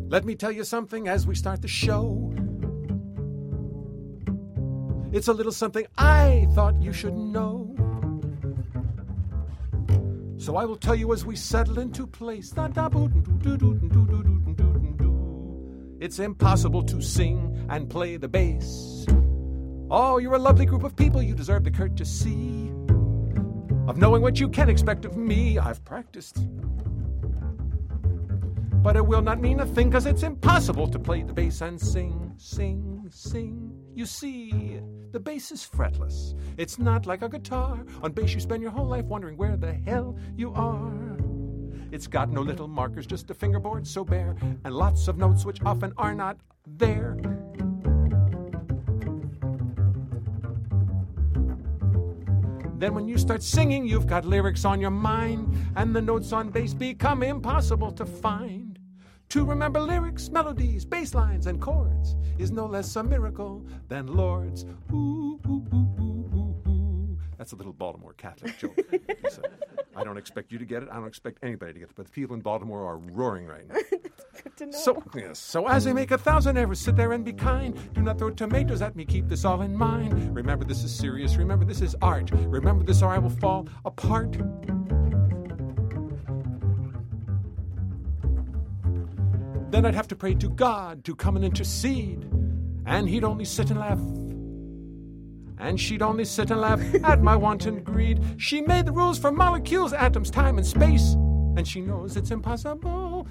Let me tell you something as we start the show. It's a little something I thought you should know. So I will tell you as we settle into place. It's impossible to sing and play the bass. Oh, you're a lovely group of people. You deserve the courtesy of knowing what you can expect of me. I've practiced. But it will not mean a thing, 'cause it's impossible to play the bass and sing, sing, sing. You see, the bass is fretless. It's not like a guitar. On bass you spend your whole life wondering where the hell you are. It's got no little markers, just a fingerboard so bare, and lots of notes which often are not there. Then when you start singing, you've got lyrics on your mind, and the notes on bass become impossible to find. To remember lyrics, melodies, bass lines, and chords is no less a miracle than Lord's. Ooh, ooh, ooh, ooh, ooh, ooh. That's a little Baltimore Catholic joke. Lisa. I don't expect you to get it. I don't expect anybody to get it. But the people in Baltimore are roaring right now. Good to know. So as I make 1,000 errors, sit there and be kind. Do not throw tomatoes at me. Keep this all in mind. Remember, this is serious. Remember, this is art. Remember this, or I will fall apart. Then I'd have to pray to God to come and intercede, and he'd only sit and laugh. And she'd only sit and laugh at my wanton greed. She made the rules for molecules, atoms, time, and space, and she knows it's impossible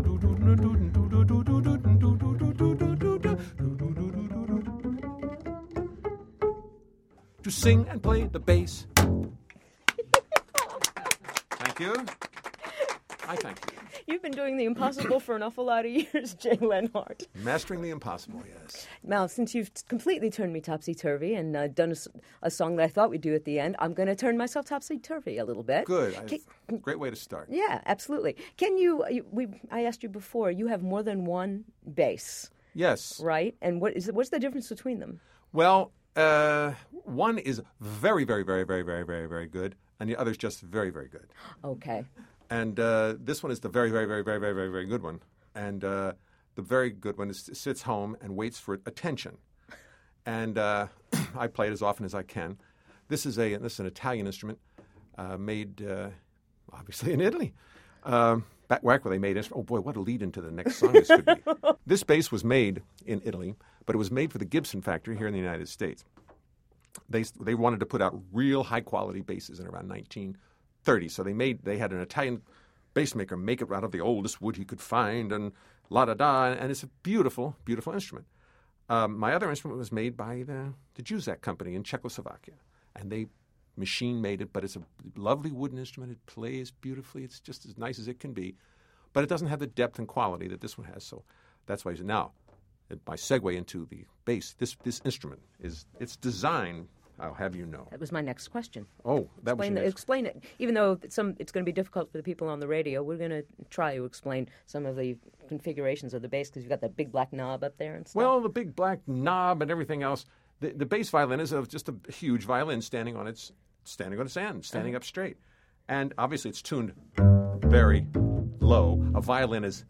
to sing and play the bass. Thank you. I thank you. You've been doing the impossible for an awful lot of years, Jay Lenhart. Mastering the impossible, yes. Now, since you've completely turned me topsy-turvy and done a song that I thought we'd do at the end, I'm going to turn myself topsy-turvy a little bit. Good. Great way to start. Yeah, absolutely. Can I asked you before, you have more than one bass. Yes. Right? And what's the difference between them? Well, one is very, very, very, very, very, very, very good, and the other is just very, very good. Okay. And this one is the very, very, very, very, very, very, very good one. And the very good one sits home and waits for attention. And I play it as often as I can. This is an Italian instrument made, obviously, in Italy. Back where they made it. Oh, boy, what a lead into the next song this could be. This bass was made in Italy, but it was made for the Gibson factory here in the United States. They wanted to put out real high-quality basses in around 1930. So they had an Italian bass maker make it out of the oldest wood he could find, and la-da-da, and it's a beautiful, beautiful instrument. My other instrument was made by the Juzak company in Czechoslovakia, and they machine-made it, but it's a lovely wooden instrument. It plays beautifully. It's just as nice as it can be, but it doesn't have the depth and quality that this one has, so that's why I said now. My segue into the bass, this instrument, it's designed, I'll have you know. That was my next question. Oh, that was your next Explain it. Even though it's going to be difficult for the people on the radio, we're going to try to explain some of the configurations of the bass, because you've got that big black knob up there and stuff. Well, the big black knob and everything else. The bass violin is just a huge violin standing on its end, standing up straight. And obviously it's tuned very low. A violin is,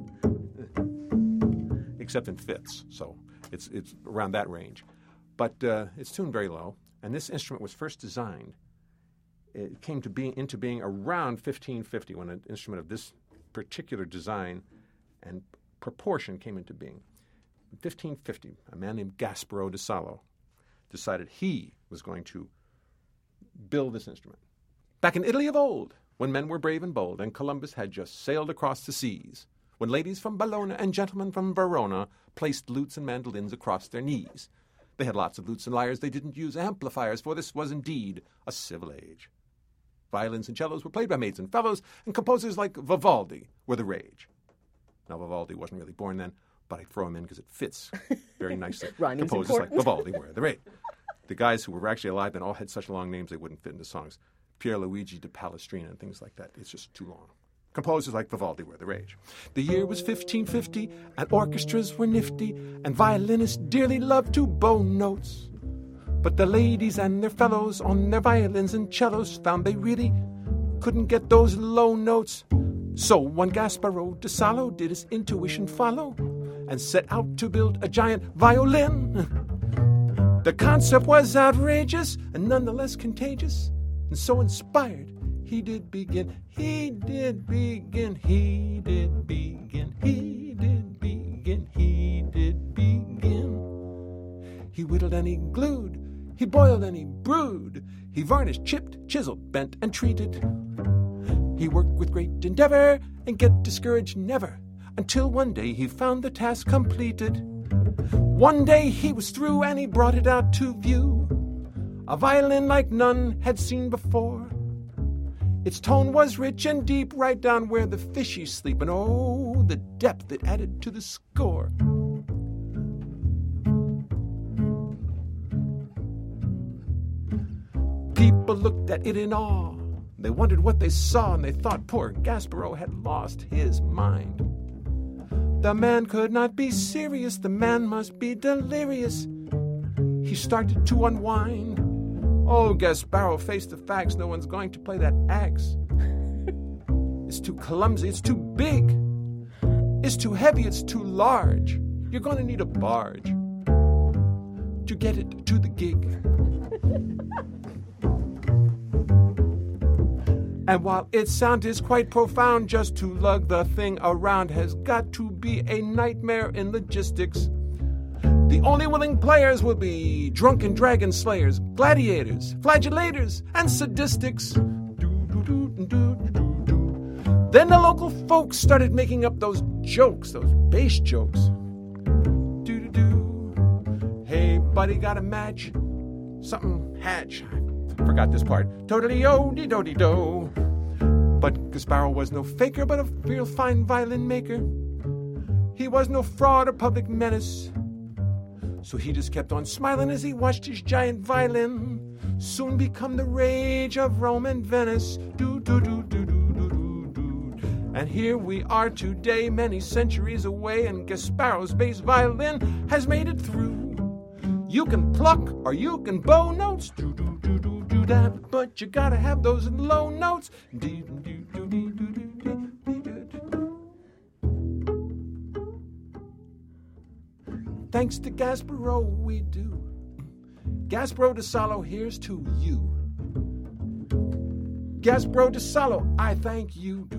except in fifths, so it's around that range. But it's tuned very low, and this instrument was first designed. It came into being around 1550 when an instrument of this particular design and proportion came into being. In 1550, a man named Gasparo de Salo decided he was going to build this instrument. Back in Italy of old, when men were brave and bold, and Columbus had just sailed across the seas, when ladies from Bologna and gentlemen from Verona placed lutes and mandolins across their knees. They had lots of lutes and lyres. They didn't use amplifiers, for this was indeed a civil age. Violins and cellos were played by maids and fellows, and composers like Vivaldi were the rage. Now, Vivaldi wasn't really born then, but I throw him in because it fits very nicely. Rhyming's composers important. like Vivaldi were the rage. The guys who were actually alive then all had such long names they wouldn't fit into songs. Pierluigi de Palestrina and things like that. It's just too long. Composers like Vivaldi were the rage. The year was 1550, and orchestras were nifty, and violinists dearly loved to bow notes. But the ladies and their fellows on their violins and cellos found they really couldn't get those low notes. So one Gasparo de Salo did his intuition follow and set out to build a giant violin. The concept was outrageous and nonetheless contagious, and so inspired, he did begin, he did begin, he did begin, he did begin, he did begin. He whittled and he glued, he boiled and he brewed, he varnished, chipped, chiseled, bent, and treated. He worked with great endeavor and get discouraged never, until one day he found the task completed. One day he was through and he brought it out to view, a violin like none had seen before. Its tone was rich and deep, right down where the fishies sleep, and oh, the depth it added to the score. People looked at it in awe. They wondered what they saw, and they thought poor Gasparo had lost his mind. The man could not be serious, the man must be delirious. He started to unwind. Oh, Gasparo faced the facts, no one's going to play that axe. It's too clumsy, it's too big. It's too heavy, it's too large. You're going to need a barge to get it to the gig. And while its sound is quite profound, just to lug the thing around has got to be a nightmare in logistics. The only willing players will be drunken dragon slayers, gladiators, flagellators, and sadistics. Then the local folks started making up those jokes, those bass jokes. Hey, buddy, got a match? Something hatch. I forgot this part. Totally-o-dee-do-dee-do. But Gasparo was no faker, but a real fine violin maker. He was no fraud or public menace. So he just kept on smiling as he watched his giant violin soon become the rage of Rome and Venice. And here we are today, many centuries away, and Gasparo's bass violin has made it through. You can pluck or you can bow notes, but you gotta have those low notes. Thanks to Gasparo we do. Gasparo de Salo, here's to you. Gasparo de Salo, I thank you.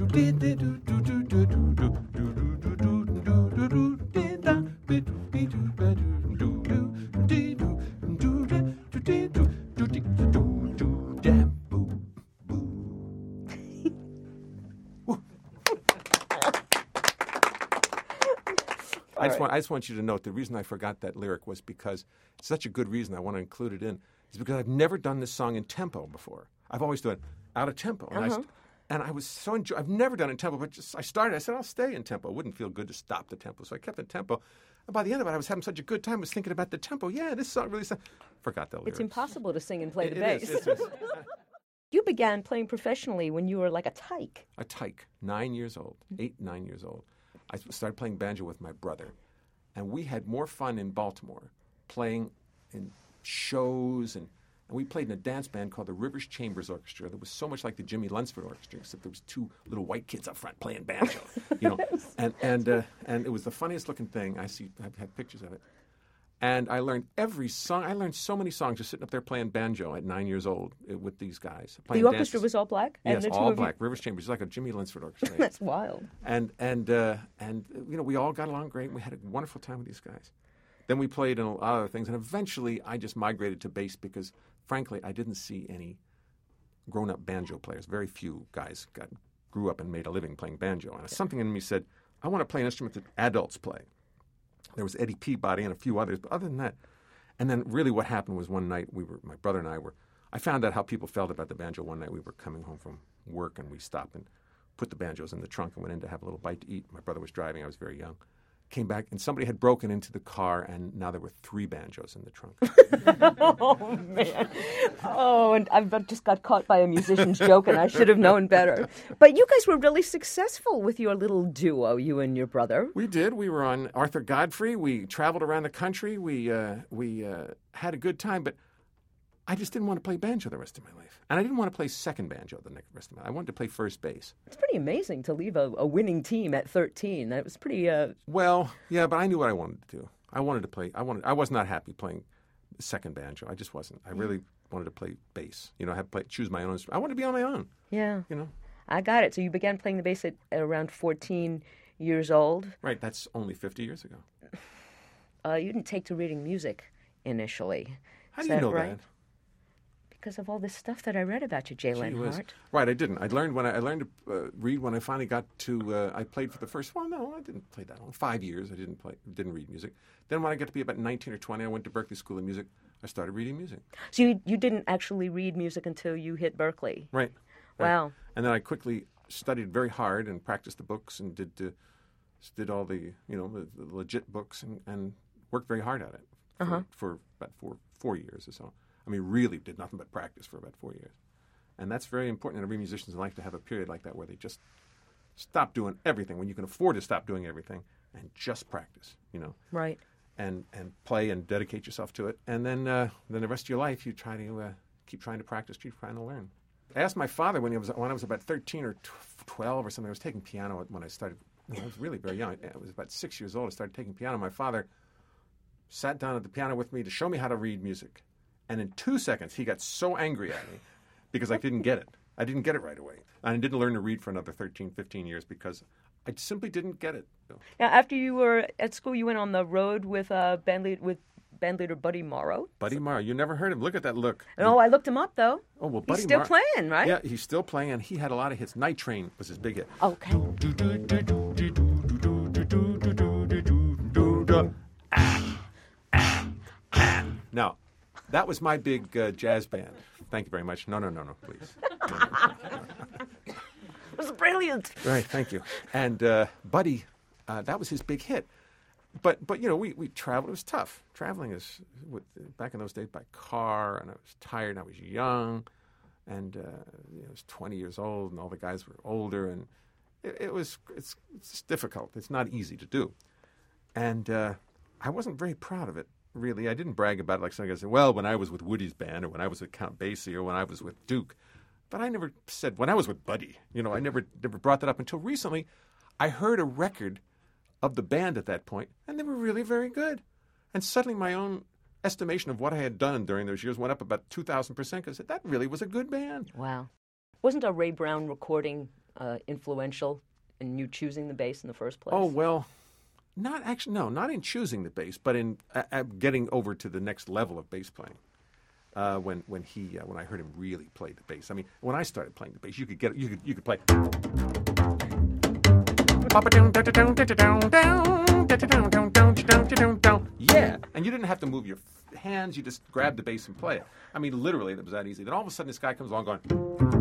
I just want you to note the reason I forgot that lyric was because it's such a good reason I want to include it in is because I've never done this song in tempo before. I've always done it out of tempo. And I was so I've never done it in tempo, but I said I'll stay in tempo. It wouldn't feel good to stop the tempo, so I kept in tempo. And by the end of it, I was having such a good time. I was thinking about the tempo. Yeah, this song really forgot the lyrics. It's impossible to sing and play the bass. It is. You began playing professionally when you were like a tyke. A tyke, 9 years old, 9 years old. I started playing banjo with my brother. And we had more fun in Baltimore playing in shows. And we played in a dance band called the Rivers Chambers Orchestra that was so much like the Jimmy Lunsford Orchestra, except there was two little white kids up front playing banjo. And it was the funniest looking thing. I've had pictures of it. And I learned every song. I learned so many songs just sitting up there playing banjo at 9 years old with these guys. The orchestra was all black? Yes, all black. Rivers Chambers, like a Jimmy Lunsford Orchestra. That's wild. And we all got along great. We had a wonderful time with these guys. Then we played in a lot of other things. And eventually I just migrated to bass because, frankly, I didn't see any grown-up banjo players. Very few guys grew up and made a living playing banjo. And something in me said, I want to play an instrument that adults play. There was Eddie Peabody and a few others, but other than that, and then really what happened was one night my brother and I found out how people felt about the banjo one night. We were coming home from work and we stopped and put the banjos in the trunk and went in to have a little bite to eat. My brother was driving, I was very young. Came back and somebody had broken into the car and now there were 3 banjos in the trunk. Oh, man. Oh, and I've just got caught by a musician's joke and I should have known better. But you guys were really successful with your little duo, you and your brother. We did. We were on Arthur Godfrey. We traveled around the country. We had a good time. But I just didn't want to play banjo the rest of my life. And I didn't want to play second banjo the rest of my life. I wanted to play first bass. It's pretty amazing to leave a winning team at 13. That was pretty... Well, yeah, but I knew what I wanted to do. I wanted to play... I was not happy playing second banjo. I just wasn't. I really wanted to play bass. You know, choose my own instrument. I wanted to be on my own. Yeah. You know? I got it. So you began playing the bass at around 14 years old. Right. That's only 50 years ago. You didn't take to reading music initially. How do you know that? Because of all this stuff that I read about you, Jay Lenhart. Right, I didn't. I learned to read when I finally got to. I played for the first. Well, no, I didn't play that long. 5 years, I didn't read music. Then when I got to be about 19 or 20, I went to Berklee School of Music. I started reading music. So you didn't actually read music until you hit Berklee. Right. Wow. And then I quickly studied very hard and practiced the books and did all the the legit books and worked very hard at it for about 4 years or so. I mean, really did nothing but practice for about 4 years. And that's very important in every musician's life to have a period like that where they just stop doing everything, when you can afford to stop doing everything, and just practice, Right. And play and dedicate yourself to it. And then the rest of your life, you try to keep trying to practice, keep trying to learn. I asked my father when I was about 13 or 12 or something, I was taking piano when I started. I was really very young. I was about 6 years old. I started taking piano. My father sat down at the piano with me to show me how to read music. And in 2 seconds, he got so angry at me because I didn't get it. I didn't get it right away. And I didn't learn to read for another 13, 15 years because I simply didn't get it. Now, after you were at school, you went on the road with bandleader Buddy Morrow. Buddy Morrow. You never heard him. Look at that look. No, I looked him up, though. Oh, well, Buddy He's still Morrow, playing, right? Yeah, he's still playing, and he had a lot of hits. Night Train was his big hit. Okay. Now, that was my big jazz band. Thank you very much. No, please. It was brilliant. Right, thank you. And Buddy, that was his big hit. But we traveled. It was tough. Traveling back in those days by car, and I was tired, and I was young, and I was 20 years old, and all the guys were older, and it's difficult. It's not easy to do. And I wasn't very proud of it. Really, I didn't brag about it like some guys say, well, when I was with Woody's band, or when I was with Count Basie, or when I was with Duke. But I never said, when I was with Buddy. I never brought that up until recently. I heard a record of the band at that point, and they were really very good. And suddenly my own estimation of what I had done during those years went up about 2,000% because that really was a good band. Wow. Wasn't a Ray Brown recording influential in you choosing the bass in the first place? Oh, well... Not in choosing the bass, but in getting over to the next level of bass playing. When I heard him really play the bass. I mean, when I started playing the bass, you could play. Yeah, and you didn't have to move your hands. You just grabbed the bass and play it. I mean, literally, it was that easy. Then all of a sudden, this guy comes along going.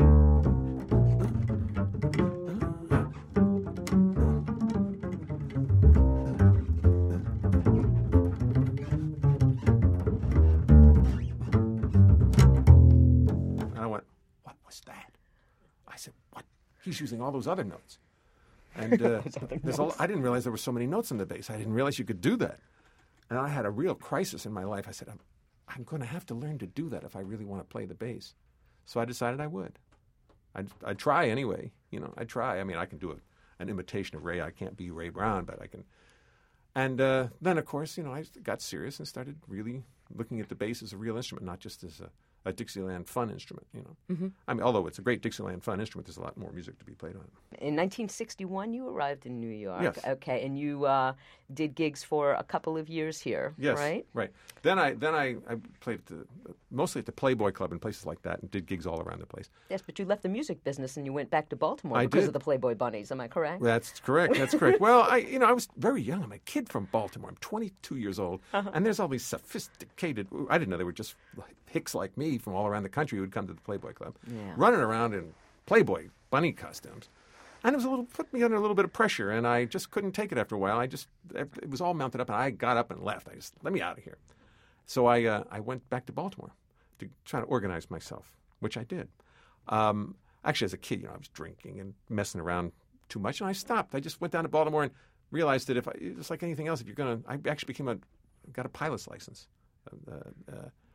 He's using all those other notes. And I didn't realize there were so many notes in the bass. I didn't realize you could do that. And I had a real crisis in my life. I said, I'm going to have to learn to do that if I really want to play the bass. So I decided I would. I'd try anyway. I'd try. I mean, I can do an imitation of Ray. I can't be Ray Brown, but I can. And then, of course, I got serious and started really looking at the bass as a real instrument, not just as a Dixieland fun instrument, Mm-hmm. I mean, although it's a great Dixieland fun instrument, there's a lot more music to be played on it. In 1961, you arrived in New York. Yes. Okay, and you did gigs for a couple of years here, yes, right? Right. Then I played mostly at the Playboy Club and places like that and did gigs all around the place. Yes, but you left the music business and you went back to Baltimore because of the Playboy Bunnies, am I correct? That's correct. Well, I was very young. I'm a kid from Baltimore. I'm 22 years old. And there's all these sophisticated, I didn't know they were just hicks like me from all around the country who would come to the Playboy Club, running around in Playboy bunny costumes. And put me under a little bit of pressure, and I just couldn't take it after a while. It was all mounted up, and I got up and left. Let me out of here. So I went back to Baltimore to try to organize myself, which I did. Actually, as a kid, I was drinking and messing around too much, and I stopped. I just went down to Baltimore and realized that it's like anything else. I actually got a pilot's license.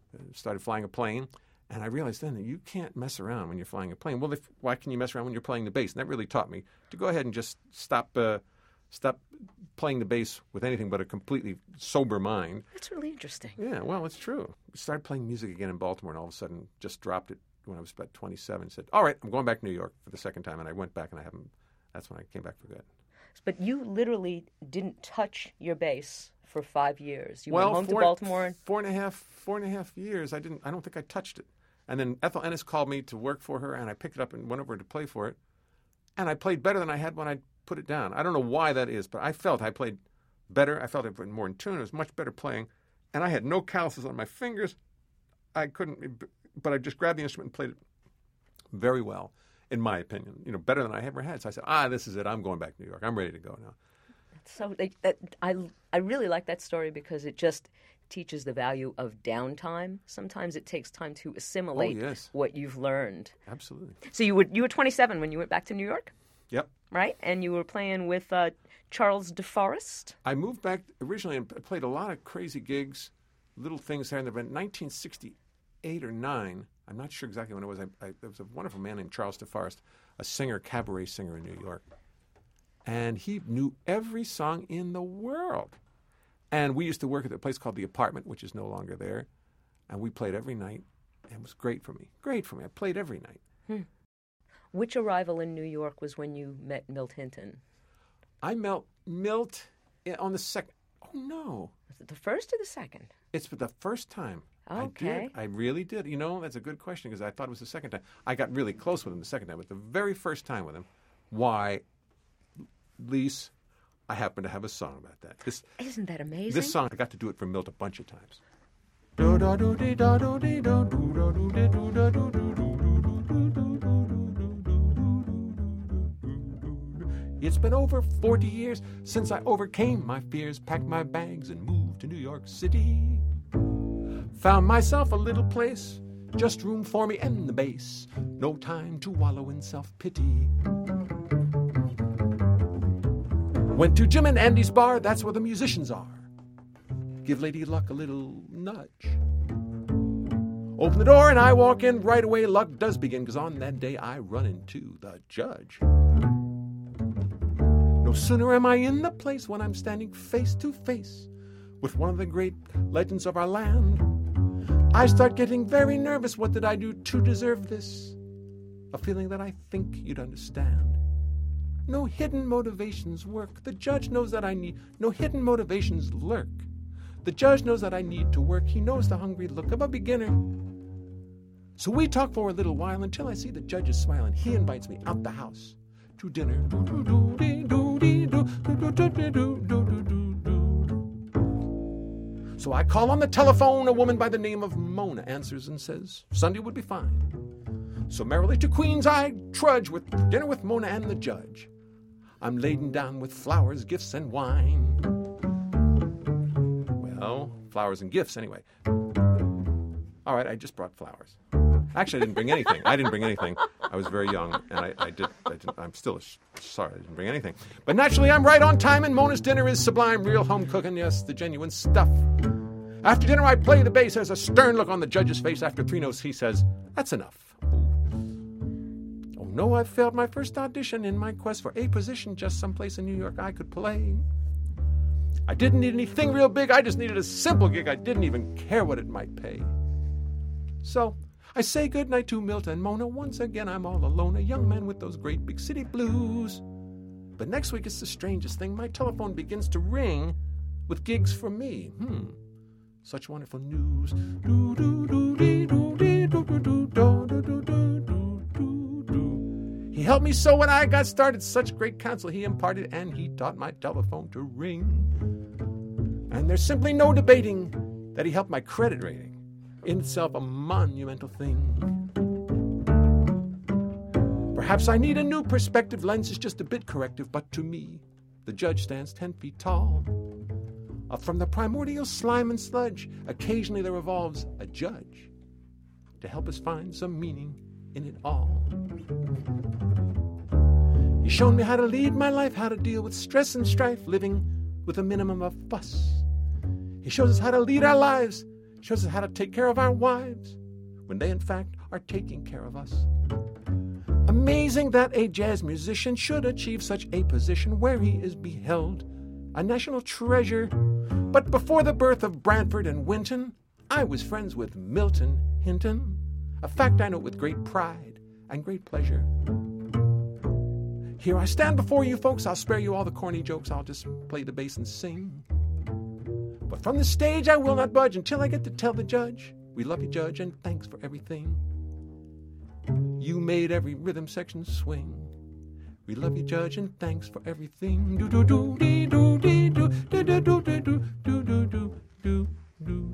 started flying a plane. And I realized then that you can't mess around when you're flying a plane. Well, why can you mess around when you're playing the bass? And that really taught me to go ahead and just stop playing the bass with anything but a completely sober mind. That's really interesting. Yeah, well, it's true. I started playing music again in Baltimore, and all of a sudden just dropped it when I was about 27. Said, all right, I'm going back to New York for the second time. And I went back, and that's when I came back for good. But you literally didn't touch your bass for 5 years. You went home to Baltimore. And... Four and a half years. I don't think I touched it. And then Ethel Ennis called me to work for her, and I picked it up and went over to play for it. And I played better than I had when I put it down. I don't know why that is, but I felt I played better. I felt I played more in tune. It was much better playing. And I had no calluses on my fingers. I couldn't, but I just grabbed the instrument and played it very well, in my opinion. Better than I ever had. So I said, this is it. I'm going back to New York. I'm ready to go now. So I really like that story because it just teaches the value of downtime. Sometimes it takes time to assimilate what you've learned. Absolutely. So you were 27 when you went back to New York? Yep. Right? And you were playing with Charles DeForest? I moved back originally and played a lot of crazy gigs, little things here and there. But in 1968 or 9, I'm not sure exactly when it was, there was a wonderful man named Charles DeForest, a singer, cabaret singer in New York. And he knew every song in the world. And we used to work at a place called The Apartment, which is no longer there. And we played every night. And it was great for me. Great for me. I played every night. Which arrival in New York was when you met Milt Hinton? I met Milt on the second. Oh, no. Was it the first or the second? It's for the first time. Okay. I really did. That's a good question because I thought it was the second time. I got really close with him the second time. But the very first time with him, why, Lise, I happen to have a song about that. Isn't that amazing? This song, I got to do it for Milt a bunch of times. It's been over 40 years since I overcame my fears, packed my bags and moved to New York City. Found myself a little place, just room for me and the bass. No time to wallow in self-pity. Went to Jim and Andy's bar, that's where the musicians are. Give Lady Luck a little nudge. Open the door and I walk in. Right away luck does begin, because on that day I run into the judge. No sooner am I in the place when I'm standing face to face with one of the great legends of our land. I start getting very nervous. What did I do to deserve this? A feeling that I think you'd understand. No hidden motivations work. The judge knows that I need. No hidden motivations lurk. The judge knows that I need to work. He knows the hungry look of a beginner. So we talk for a little while until I see the judge is smiling. He invites me out the house to dinner. So I call on the telephone. A woman by the name of Mona answers and says Sunday would be fine. So merrily to Queens I trudge with dinner with Mona and the judge. I'm laden down with flowers, gifts, and wine. Well, flowers and gifts anyway. All right, I just brought flowers. Actually, I didn't bring anything. I was very young, and I'm still sorry I didn't bring anything. But naturally, I'm right on time, and Mona's dinner is sublime, real home cooking, yes, the genuine stuff. After dinner, I play the bass. There's a stern look on the judge's face. After 3 notes, he says, "That's enough." Oh no, I failed my first audition in my quest for a position just someplace in New York I could play. I didn't need anything real big. I just needed a simple gig. I didn't even care what it might pay. So I say goodnight to Milt and Mona. Once again, I'm all alone, a young man with those great big city blues. But next week, it's the strangest thing. My telephone begins to ring with gigs for me. Such wonderful news. He helped me so when I got started. Such great counsel he imparted, and he taught my telephone to ring. And there's simply no debating that he helped my credit rating. In itself a monumental thing. Perhaps I need a new perspective. Lens is just a bit corrective, but to me, the judge stands 10 feet tall. Up from the primordial slime and sludge, occasionally there revolves a judge to help us find some meaning in it all. He's shown me how to lead my life, how to deal with stress and strife, living with a minimum of fuss. He shows us how to lead our lives, shows us how to take care of our wives when they, in fact, are taking care of us. Amazing that a jazz musician should achieve such a position where he is beheld, a national treasure. But before the birth of Branford and Winton, I was friends with Milton Hinton, a fact I note with great pride and great pleasure. Here I stand before you folks, I'll spare you all the corny jokes, I'll just play the bass and sing. But from the stage I will not budge until I get to tell the judge, we love you, Judge, and thanks for everything. You made every rhythm section swing. We love you, Judge, and thanks for everything. Do do do dee do dee do do do do do do do do do do do.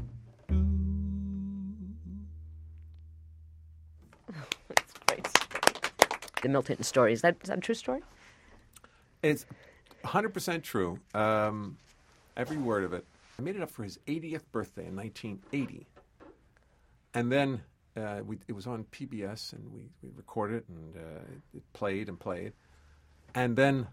That's great. The Milton Hinton story, is that a true story? It's 100% true. Every word of it. I made it up for his 80th birthday in 1980. And then it was on PBS, and we recorded it, and it played and played. And then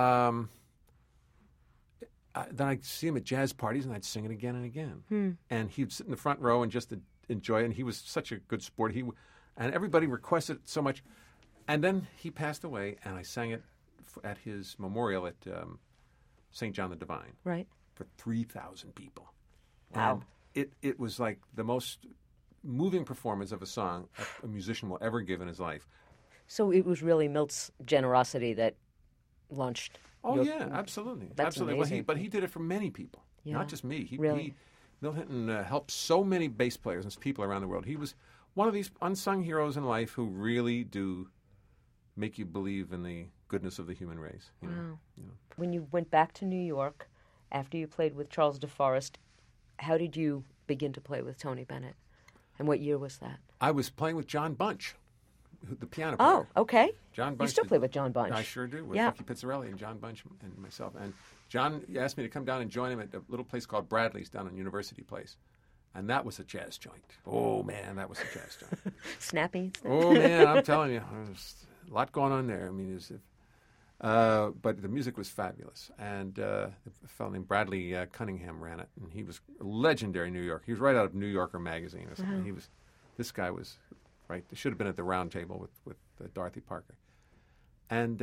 I'd see him at jazz parties, and I'd sing it again and again. And he'd sit in the front row and just enjoy it. And he was such a good sport. And everybody requested it so much. And then he passed away, and I sang it at his memorial at St. John the Divine. Right. For 3,000 people. Wow. And it was like the most moving performance of a song a musician will ever give in his life. So it was really Milt's generosity that launched. Oh, yeah, absolutely. That's absolutely. amazing. But he did it for many people, not just me. Really? Milt Hinton helped so many bass players and people around the world. He was one of these unsung heroes in life who really do make you believe in the goodness of the human race. You know? When you went back to New York after you played with Charles DeForest, how did you begin to play with Tony Bennett? And what year was that? I was playing with John Bunch, the piano player. Oh, okay. John Bunch. You still play with John Bunch. I sure do, with Bucky Pizzarelli and John Bunch and myself. And John asked me to come down and join him at a little place called Bradley's down on University Place. And that was a jazz joint. Oh, man, that was a jazz joint. Snappy. Oh, man, I'm telling you. There's a lot going on there. I mean, but the music was fabulous. And a fellow named Bradley Cunningham ran it. And he was legendary in New York. He was right out of New Yorker magazine or something. Wow. This guy was, right, he should have been at the round table with Dorothy Parker. And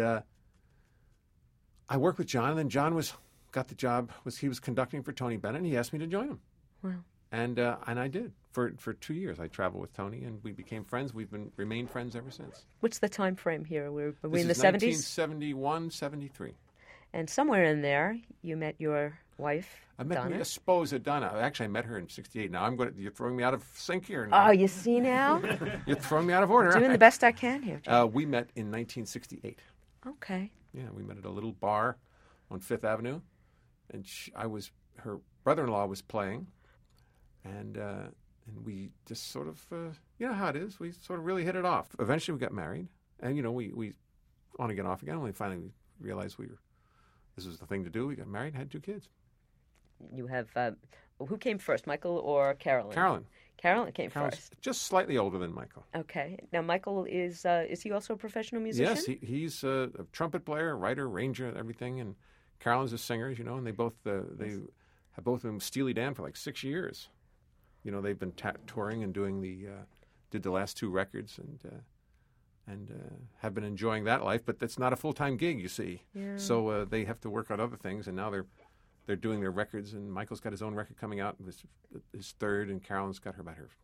I worked with John, and then John got the job. He was conducting for Tony Bennett, and he asked me to join him. Wow. And I did. For 2 years, I traveled with Tony, and we became friends. We've remained friends ever since. What's the time frame here? Are we in the 70s? 1971, 73. And somewhere in there, you met your wife, I met Donna. my esposa, Donna. Actually, I met her in 68. Now, you're throwing me out of sync here. Now. Oh, you see now? You're throwing me out of order. Doing the best I can here, Jim. We met in 1968. Okay. Yeah, we met at a little bar on Fifth Avenue, and her brother-in-law was playing, and we just sort of, you know how it is, we sort of really hit it off. Eventually, we got married, and we on again, off again. And finally, we realized this was the thing to do. We got married, and had 2 kids. You have who came first, Michael or Carolyn? Carolyn. Carolyn came Carolyn's first. just slightly older than Michael. Okay. Now, Michael is he also a professional musician? Yes, he's a trumpet player, writer, arranger, everything, and Carolyn's a singer, and they both have both been with Steely Dan for like 6 years. They've been touring and did the last 2 records and have been enjoying that life, but that's not a full-time gig, you see. Yeah. So they have to work on other things, and now they're doing their records, and Michael's got his own record coming out, his 3rd, and Carolyn's got about her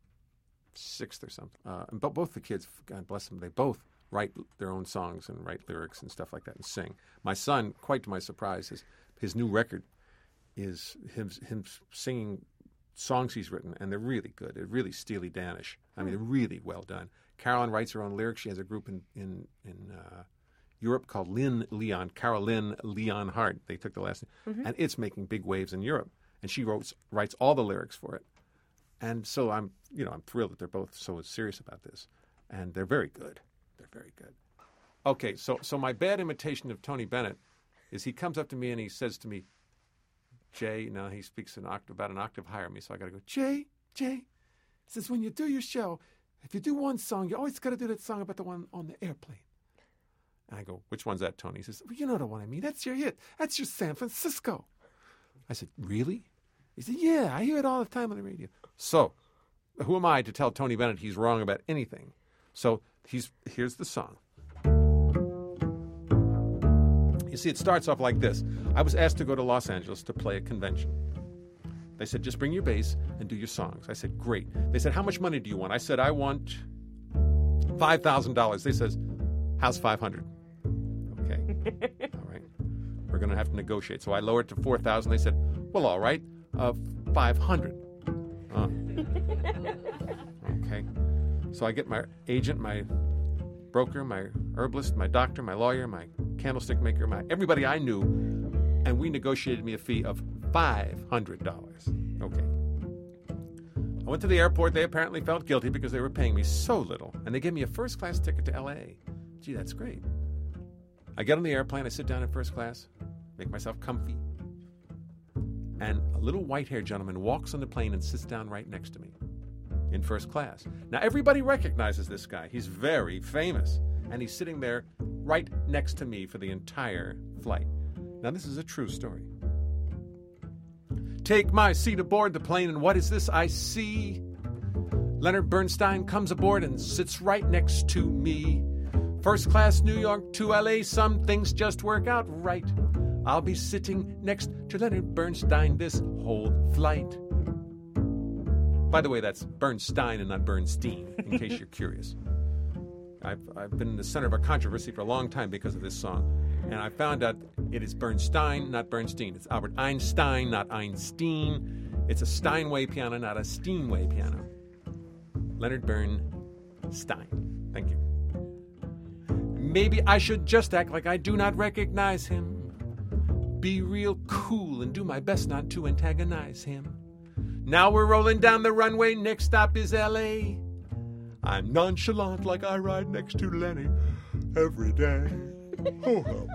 6th or something. But both the kids, God bless them, they both write their own songs and write lyrics and stuff like that and sing. My son, quite to my surprise, his new record is him singing songs he's written, and they're really good. They're really Steely Dan-ish. I mean, they're really well done. Carolyn writes her own lyrics. She has a group in Europe called Caroline Leon Hart. They took the last name, and it's making big waves in Europe. And she writes all the lyrics for it. And so I'm thrilled that they're both so serious about this, and they're very good. They're very good. Okay, so my bad imitation of Tony Bennett is he comes up to me and he says to me, Jay, now he speaks about an octave higher than me, so I got to go, Jay, says when you do your show, if you do one song, you always got to do that song about the one on the airplane. And I go, which one's that, Tony? He says, well, you know the one I mean. That's your hit. That's your San Francisco. I said, really? He said, yeah, I hear it all the time on the radio. So, who am I to tell Tony Bennett he's wrong about anything? So, here's the song. You see, it starts off like this. I was asked to go to Los Angeles to play a convention. They said, just bring your bass and do your songs. I said, great. They said, how much money do you want? I said, I want $5,000. They says, how's 500? Okay. All right. We're going to have to negotiate. So I lowered it to 4,000. They said, well, all right, 500. Okay. So I get my agent, my broker, my herbalist, my doctor, my lawyer, my candlestick maker, everybody I knew, and we negotiated me a fee of $500. Okay. I went to the airport. They apparently felt guilty because they were paying me so little, and they gave me a first-class ticket to L.A. Gee, that's great. I get on the airplane. I sit down in first class, make myself comfy, and a little white-haired gentleman walks on the plane and sits down right next to me in first class. Now, everybody recognizes this guy. He's very famous, and he's sitting there right next to me for the entire flight. Now, this is a true story. Take my seat aboard the plane, and what is this I see? Leonard Bernstein comes aboard and sits right next to me. First class New York to L.A., some things just work out right. I'll be sitting next to Leonard Bernstein this whole flight. By the way, that's Bernstein and not Bernstein, in case you're curious. I've been in the center of a controversy for a long time because of this song, and I found out it is Bernstein, not Bernstein. It's Albert Einstein, not Einstein. It's a Steinway piano, not a Steinway piano. Leonard Bernstein. Thank you. Maybe I should just act like I do not recognize him. Be real cool and do my best not to antagonize him. Now we're rolling down the runway, next stop is L.A. I'm nonchalant like I ride next to Lenny every day. Oh.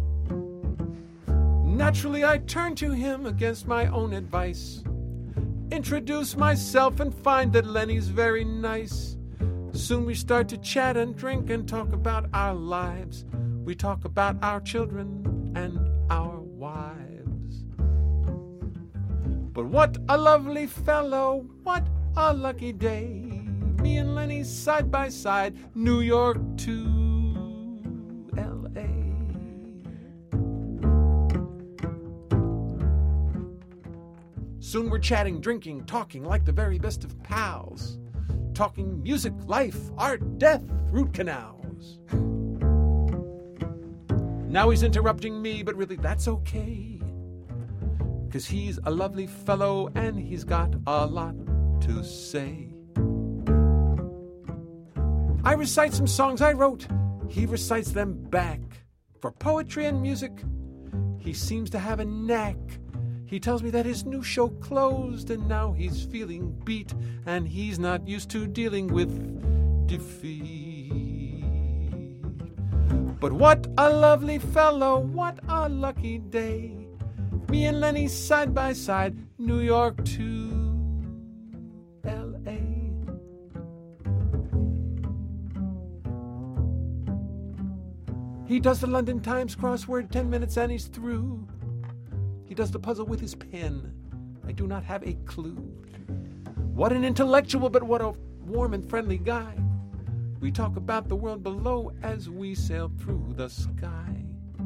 Naturally, I turn to him against my own advice. Introduce myself and find that Lenny's very nice. Soon we start to chat and drink and talk about our lives. We talk about our children and our wives. But what a lovely fellow, what a lucky day. Me and Lenny side by side, New York to L.A. Soon we're chatting, drinking, talking like the very best of pals. Talking music, life, art, death, root canals. Now he's interrupting me, but really that's okay. 'Cause he's a lovely fellow and he's got a lot to say. I recite some songs I wrote. He recites them back. For poetry and music, he seems to have a knack. He tells me that his new show closed and now he's feeling beat and he's not used to dealing with defeat. But what a lovely fellow, what a lucky day. Me and Lenny side by side, New York to L.A. He does the London Times crossword, 10 minutes and he's through. He does the puzzle with his pen. I do not have a clue. What an intellectual, but what a warm and friendly guy. We talk about the world below as we sail through the sky.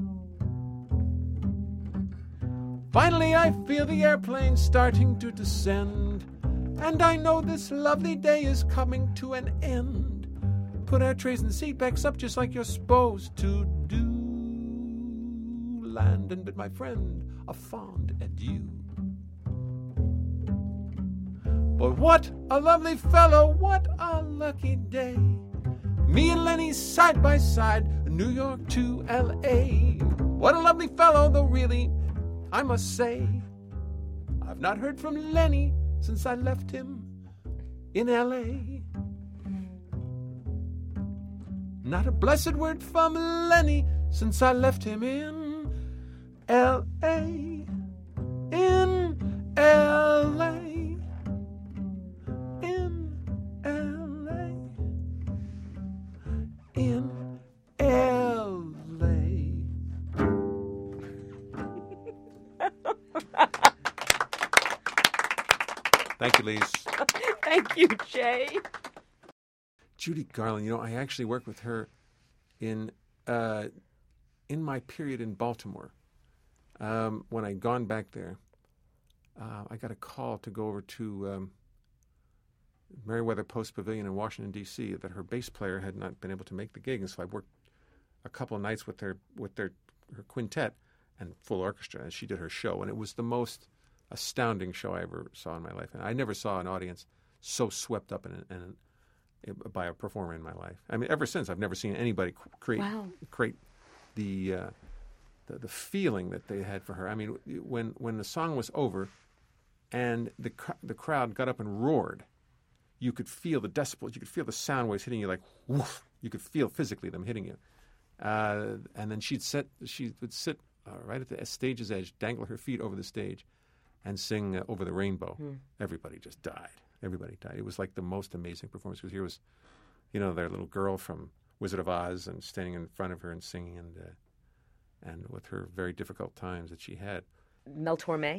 Finally, I feel the airplane starting to descend, and I know this lovely day is coming to an end. Put our trays and seatbacks up just like you're supposed to do. Land and bid my friend a fond adieu. But what a lovely fellow, what a lucky day. Me and Lenny side by side, New York to L.A. What a lovely fellow, though really, I must say, I've not heard from Lenny since I left him in L.A. Not a blessed word from Lenny since I left him in L.A. In L.A. In L.A. In L.A. Lise. Thank you, Jay. Judy Garland, I actually worked with her in my period in Baltimore. When I'd gone back there, I got a call to go over to Merriweather Post Pavilion in Washington, D.C., that her bass player had not been able to make the gig. And so I worked a couple of nights with her quintet and full orchestra, and she did her show. And it was the most astounding show I ever saw in my life. And I never saw an audience so swept up in it by a performer in my life. I mean, ever since, I've never seen anybody create the feeling that they had for her. I mean, when the song was over and the crowd got up and roared, you could feel the decibels, you could feel the sound waves hitting you like woof. You could feel physically them hitting you. And then she would sit right at the stage's edge, dangle her feet over the stage, and sing Over the Rainbow. Everybody just died. Everybody died. It was like the most amazing performance, because here was, their little girl from Wizard of Oz, and standing in front of her and singing, and with her very difficult times that she had. Mel Torme,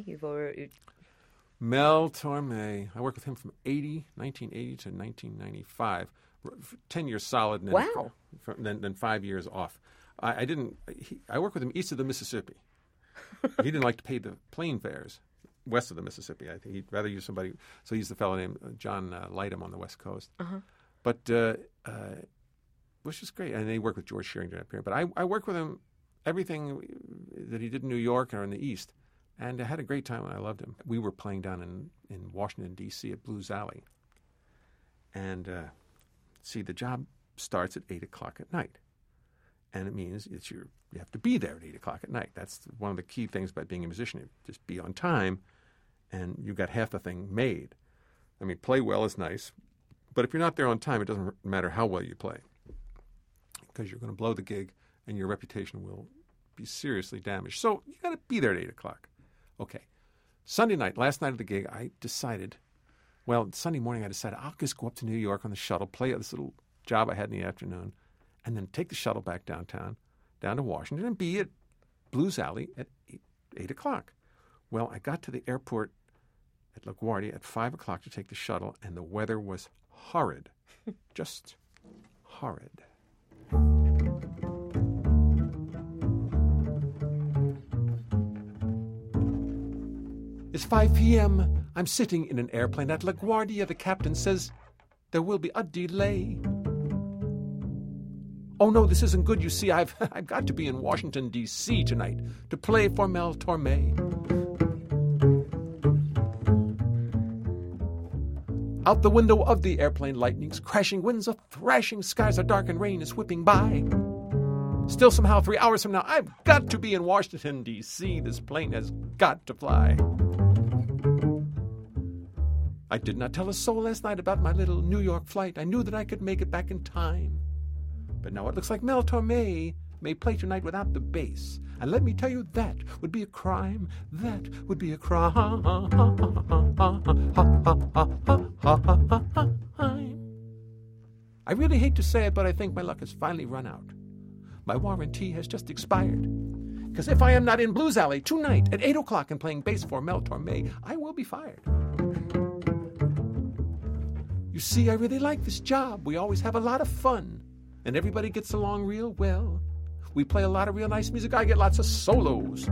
Mel Torme. I worked with him from 1980 to 1995. 10 years solid, and then, wow. Then 5 years off. I worked with him east of the Mississippi. He didn't like to pay the plane fares west of the Mississippi. I think he'd rather use somebody. So he's the fellow named John Lightham on the West Coast. But which is great. And he worked with George Shearing during that period. But I worked with him, everything that he did in New York or in the East. And I had a great time, and I loved him. We were playing down in Washington, D.C. at Blues Alley. And the job starts at 8 o'clock at night. And it means you have to be there at 8 o'clock at night. That's one of the key things about being a musician. You just be on time, and you got half the thing made. I mean, play well is nice, but if you're not there on time, it doesn't matter how well you play, because you're going to blow the gig, and your reputation will be seriously damaged. So you got to be there at 8 o'clock. Okay. Sunday night, last night of the gig, Sunday morning I decided I'll just go up to New York on the shuttle, play this little job I had in the afternoon, and then take the shuttle back downtown, down to Washington, and be at Blues Alley at 8 o'clock. Well, I got to the airport at LaGuardia at 5 o'clock to take the shuttle, and the weather was horrid. Just horrid. It's 5 p.m. I'm sitting in an airplane at LaGuardia. The captain says there will be a delay. Oh, no, this isn't good. You see, I've got to be in Washington, D.C. tonight to play for Mel Torme. Out the window of the airplane, lightning's crashing, winds are thrashing, skies are dark and rain is whipping by. Still, somehow, 3 hours from now, I've got to be in Washington, D.C. This plane has got to fly. I did not tell a soul last night about my little New York flight. I knew that I could make it back in time. But now it looks like Mel Torme may play tonight without the bass. And let me tell you, that would be a crime. That would be a crime. I really hate to say it, but I think my luck has finally run out. My warranty has just expired. Because if I am not in Blues Alley tonight at 8 o'clock and playing bass for Mel Torme, I will be fired. You see, I really like this job. We always have a lot of fun. And everybody gets along real well. We play a lot of real nice music. I get lots of solos.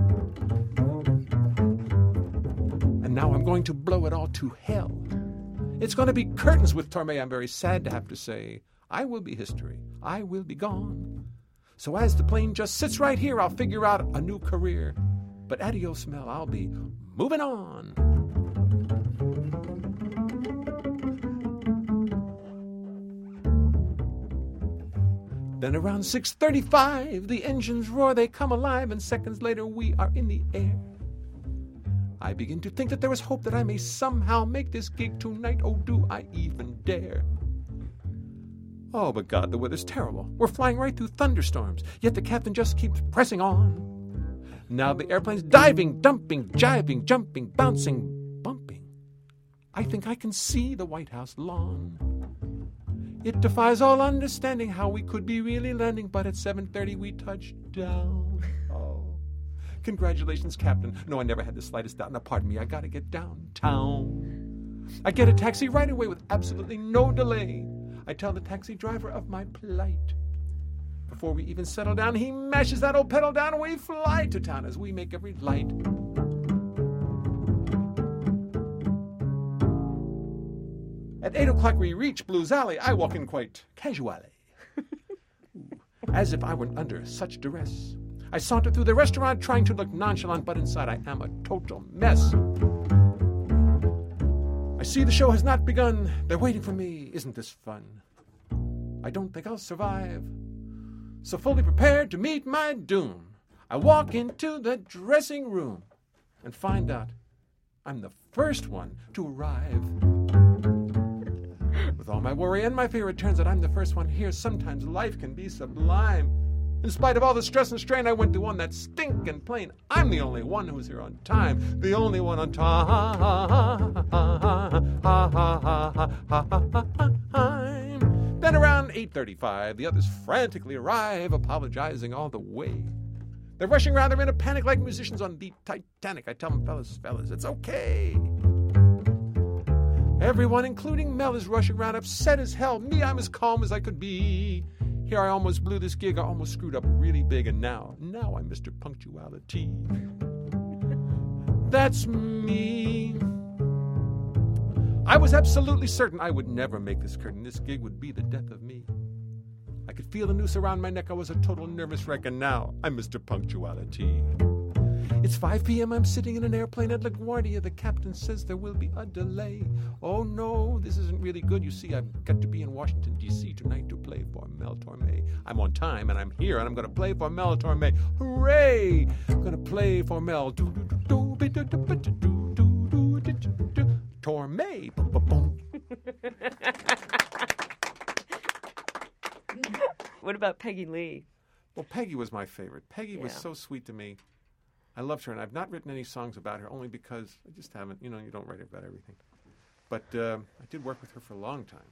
And now I'm going to blow it all to hell. It's going to be curtains with Torme, I'm very sad to have to say. I will be history. I will be gone. So as the plane just sits right here, I'll figure out a new career. But adios, Mel, I'll be moving on. Then around 6:35, the engines roar, they come alive, and seconds later we are in the air. I begin to think that there is hope that I may somehow make this gig tonight. Oh, do I even dare? Oh, but God, the weather's terrible. We're flying right through thunderstorms, yet the captain just keeps pressing on. Now the airplane's diving, dumping, jiving, jumping, bouncing, bumping. I think I can see the White House lawn. It defies all understanding how we could be really landing, but at 7:30 we touch down. Oh, congratulations, Captain. No, I never had the slightest doubt. Now, pardon me, I gotta get downtown. I get a taxi right away with absolutely no delay. I tell the taxi driver of my plight. Before we even settle down, he mashes that old pedal down and we fly to town as we make every light. At 8 o'clock we reach Blues Alley. I walk in quite casually, as if I were under such duress. I saunter through the restaurant trying to look nonchalant, but inside I am a total mess. I see the show has not begun. They're waiting for me. Isn't this fun? I don't think I'll survive. So fully prepared to meet my doom, I walk into the dressing room and find out I'm the first one to arrive. With all my worry and my fear, it turns out I'm the first one here. Sometimes life can be sublime. In spite of all the stress and strain I went through on that stinking plane, I'm the only one who's here on time. The only one on time. Then around 8:35, the others frantically arrive, apologizing all the way. They're rushing around, they're in a panic like musicians on the Titanic. I tell them, fellas, it's okay. Everyone, including Mel, is rushing around, upset as hell. Me, I'm as calm as I could be. Here I almost blew this gig, I almost screwed up really big, and now I'm Mr. Punctuality. That's me. I was absolutely certain I would never make this curtain. This gig would be the death of me. I could feel the noose around my neck. I was a total nervous wreck, and now I'm Mr. Punctuality. It's 5 p.m. I'm sitting in an airplane at LaGuardia. The captain says there will be a delay. Oh no, this isn't really good. You see, I've got to be in Washington, D.C. tonight to play for Mel Torme. I'm on time, and I'm here, and I'm going to play for Mel Torme. Hooray! I'm going to play for Mel. Torme. What about Peggy Lee? Well, Peggy was my favorite. Peggy was so sweet to me. I loved her, and I've not written any songs about her, only because I just haven't. You don't write about everything. But I did work with her for a long time.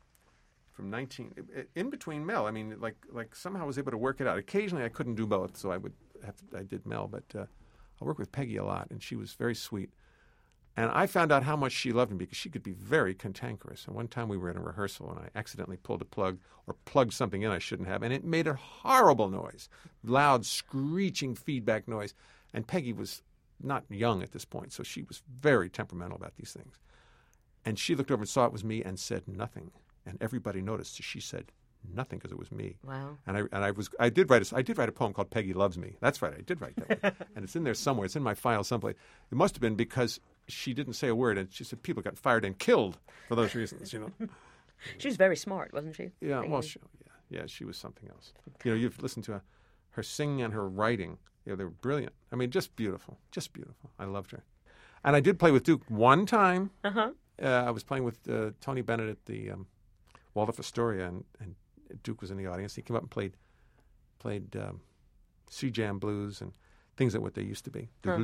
In between Mel, I mean, like somehow I was able to work it out. Occasionally I couldn't do both, so I did Mel, but I worked with Peggy a lot, and she was very sweet. And I found out how much she loved me because she could be very cantankerous. And one time we were in a rehearsal, and I accidentally pulled a plug or plugged something in I shouldn't have, and it made a horrible noise, loud, screeching feedback noise. And Peggy was not young at this point, so she was very temperamental about these things. And she looked over and saw it was me and said nothing. And everybody noticed. So she said nothing because it was me. Wow. And I did write a poem called Peggy Loves Me. That's right, I did write that one. And it's in there somewhere. It's in my file someplace. It must have been because she didn't say a word, and she said people got fired and killed for those reasons. She was very smart, wasn't she? Yeah. Well, she was something else. You've listened to her singing and her writing. They were brilliant. I mean, just beautiful. Just beautiful. I loved her. And I did play with Duke one time. Uh-huh. I was playing with Tony Bennett at the Waldorf Astoria, and Duke was in the audience. He came up and played Sea Jam blues and things that what they used to be. Huh.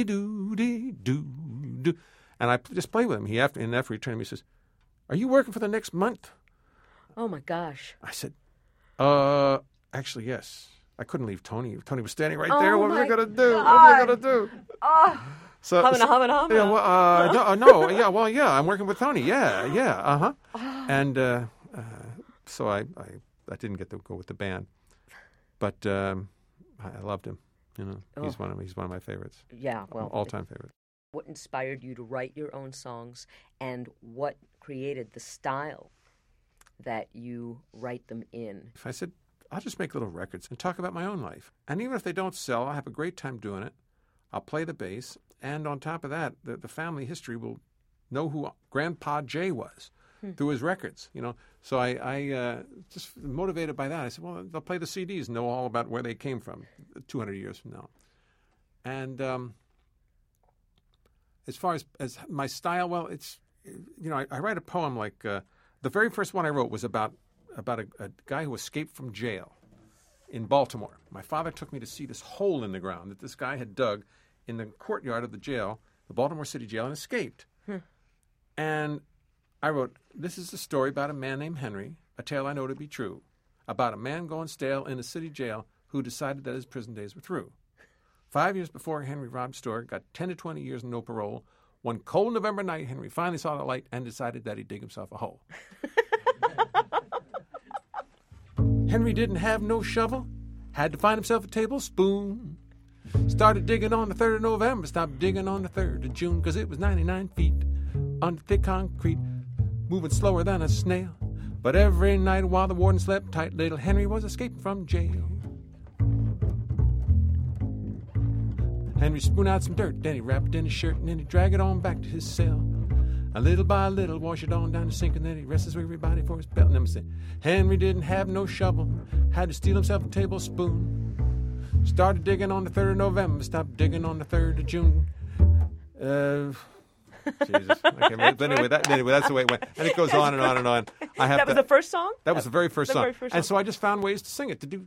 And I just played with him. After he turned to me, he says, "Are you working for the next month?" Oh, my gosh. I said, actually, yes. I couldn't leave Tony. Tony was standing right there. What was I going to do? What was I going to do? So, humana. Yeah, well, no. Yeah, well, yeah. I'm working with Tony. Yeah. Uh-huh. And so I didn't get to go with the band. But I loved him. He's one of my favorites. Yeah, well, all-time favorites. What inspired you to write your own songs, and what created the style that you write them in? If I said, I'll just make little records and talk about my own life. And even if they don't sell, I'll have a great time doing it. I'll play the bass. And on top of that, the family history will know who Grandpa Jay was through his records. So I just motivated by that. I said, well, they'll play the CDs, know all about where they came from 200 years from now. And as far as my style, well, it's, I write a poem like the very first one I wrote was about a guy who escaped from jail in Baltimore. My father took me to see this hole in the ground that this guy had dug in the courtyard of the jail, the Baltimore City Jail, and escaped. And I wrote, this is a story about a man named Henry, a tale I know to be true, about a man going stale in a city jail who decided that his prison days were through. 5 years before Henry robbed store, got 10 to 20 years and no parole, One cold November night, Henry finally saw the light and decided that he'd dig himself a hole. Henry didn't have no shovel, had to find himself a tablespoon. Started digging on the 3rd of November, stopped digging on the 3rd of June, 'cause it was 99 feet under thick concrete, moving slower than a snail. But every night while the warden slept tight, little Henry was escaping from jail. Henry spooned out some dirt, then he wrapped it in his shirt, and then he dragged it on back to his cell. A little by little, wash it on down the sink, and then he rests his weary body for his belt. And I'm saying, Henry didn't have no shovel, had to steal himself a tablespoon. Started digging on the 3rd of November, stopped digging on the 3rd of June. Jesus. Okay, but anyway, that's the way it went. And it goes on and on and on. That was the first song? That was the very first song. And so I just found ways to sing it, to do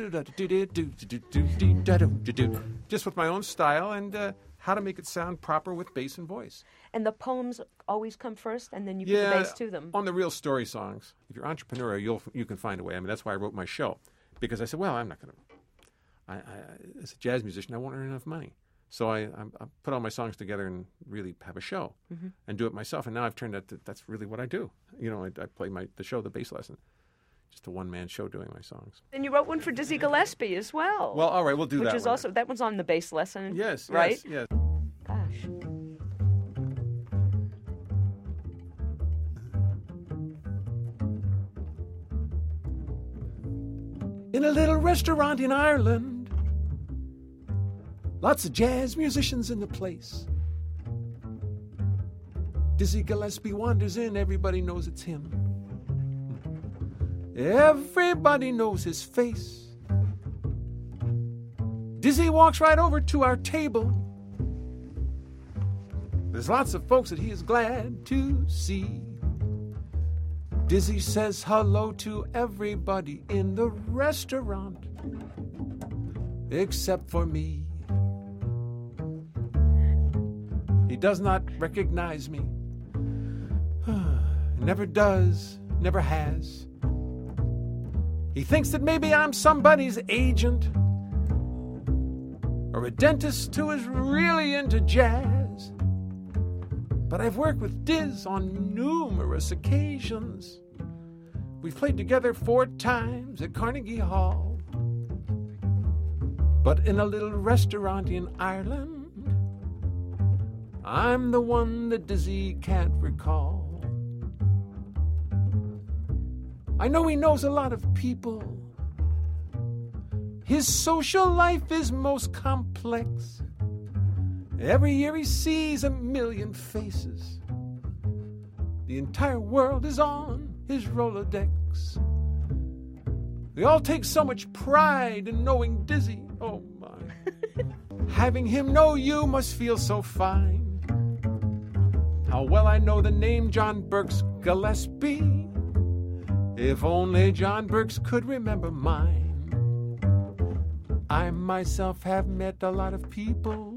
just with my own style and how to make it sound proper with bass and voice. And the poems always come first, and then you put the bass to them. On the real story songs, if you're entrepreneurial, you can find a way. I mean, that's why I wrote my show, because I said, well, I'm not going to. As a jazz musician, I won't earn enough money. So I put all my songs together and really have a show and do it myself. And now I've turned out that's really what I do. You know, I play the show, the bass lesson. Just a one-man show doing my songs. And you wrote one for Dizzy Gillespie as well. Well, all right, we'll do that. Which is also, that one's on the bass lesson. Yes, right? Yes. Gosh. In a little restaurant in Ireland, lots of jazz musicians in the place. Dizzy Gillespie wanders in, everybody knows it's him. Everybody knows his face. Dizzy walks right over to our table. There's lots of folks that he is glad to see. Dizzy says hello to everybody in the restaurant, except for me. He does not recognize me. Never does, never has. He thinks that maybe I'm somebody's agent, or a dentist who is really into jazz. But I've worked with Diz on numerous occasions. We've played together 4 times at Carnegie Hall. But in a little restaurant in Ireland, I'm the one that Dizzy can't recall. I know he knows a lot of people. His social life is most complex. Every year he sees a million faces. The entire world is on his Rolodex. They all take so much pride in knowing Dizzy. Oh my. Having him know you must feel so fine. How well I know the name John Burks Gillespie. If only John Burks could remember mine. I myself have met a lot of people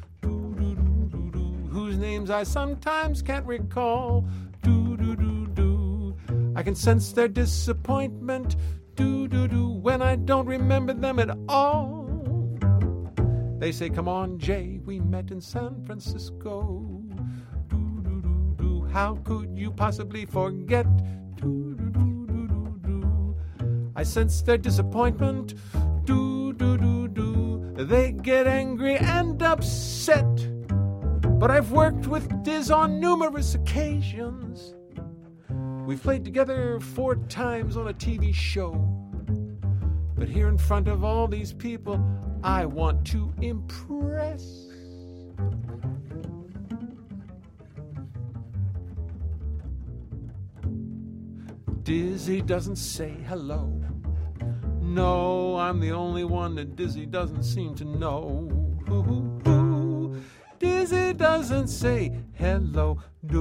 whose names I sometimes can't recall. I can sense their disappointment when I don't remember them at all. They say, come on, Jay, we met in San Francisco. How could you possibly forget? I sense their disappointment. They get angry and upset. But I've worked with Diz on numerous occasions. We've played together 4 times on a TV show. But here in front of all these people, I want to impress. Dizzy doesn't say hello. No, I'm the only one that Dizzy doesn't seem to know. Dizzy doesn't say hello.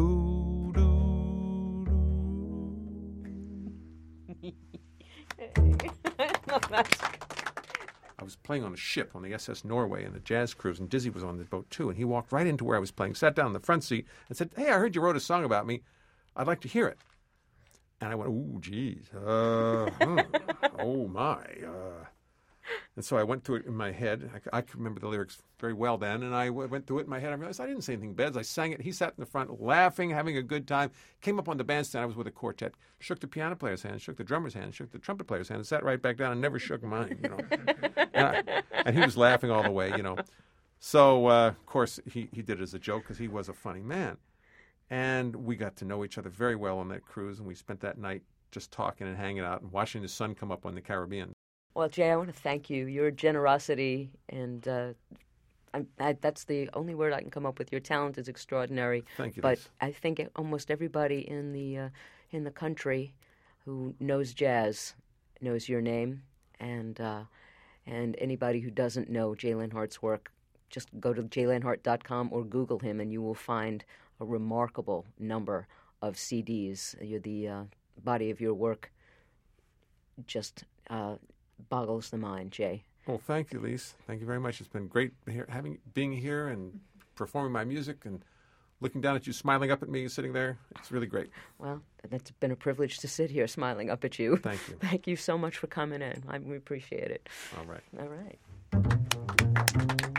I was playing on a ship on the SS Norway in a jazz cruise, and Dizzy was on the boat too, and he walked right into where I was playing, sat down in the front seat, and said, hey, I heard you wrote a song about me. I'd like to hear it. And I went, ooh, geez. Oh, my. And so I went through it in my head. I could remember the lyrics very well then, and I went through it in my head. I realized I didn't say anything bad. I sang it. He sat in the front laughing, having a good time. Came up on the bandstand. I was with a quartet. Shook the piano player's hand, shook the drummer's hand, shook the trumpet player's hand, and sat right back down and never shook mine, and he was laughing all the way, So, of course, he did it as a joke because he was a funny man. And we got to know each other very well on that cruise, and we spent that night just talking and hanging out and watching the sun come up on the Caribbean. Well, Jay, I want to thank you. Your generosity and that's the only word I can come up with. Your talent is extraordinary. Thank you. But I think almost everybody in the country who knows jazz knows your name, and anybody who doesn't know Jay Linhart's work, just go to jaylinhart.com or Google him, and you will find a remarkable number of CDs. The body of your work just boggles the mind, Jay. Well, thank you, Lise. Thank you very much. It's been great being here and performing my music and looking down at you, smiling up at me, sitting there. It's really great. Well, it's been a privilege to sit here smiling up at you. Thank you. Thank you so much for coming in. We appreciate it. All right. All right.